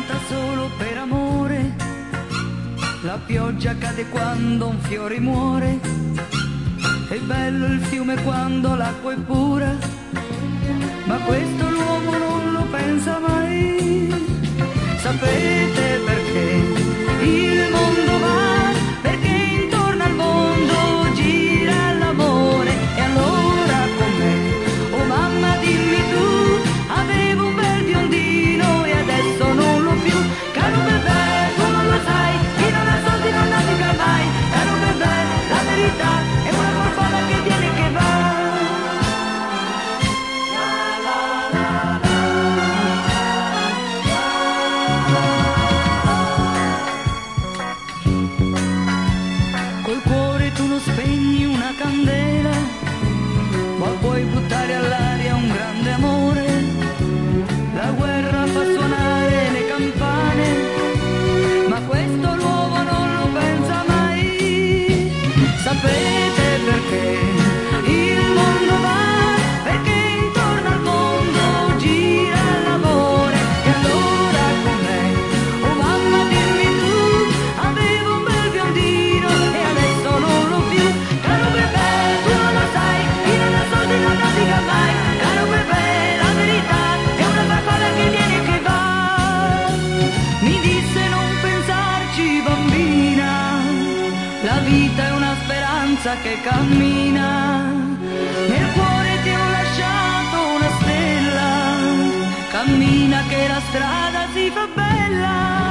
canta solo per amore, la pioggia cade quando un fiore muore, è bello il fiume quando l'acqua è pura, ma questo l'uomo non lo pensa mai. Sapete perché il mondo va? Perché intorno al mondo gira l'amore. E allora con me, oh mamma dimmi tu, avevo un bel biondino e adesso non l'ho più. Caro bebè, tu non lo sai, chi non ha soldi non naviga mai. Caro bebè, la verità è una farfalla che viene e che va. Col cuore tu non spegni una candela, ma puoi buttare all'aria un grande amore. La guerra fa suonare le campane, ma questo l'uomo non lo pensa mai. Sapete perché il mondo va? Perché intorno al mondo gira l'amore. E allora con me, oh mamma dimmi tu, avevo un bel biondino e adesso non l'ho più. Caro bebè, tu non lo sai, chi non ha soldi non naviga mai. Caro bebè, la verità è una farfalla che viene e che va. Mi disse non pensarci bambina, la vita è una speranza che cammina. Nel cuore ti ho lasciato una stella, cammina che la strada si fa bella.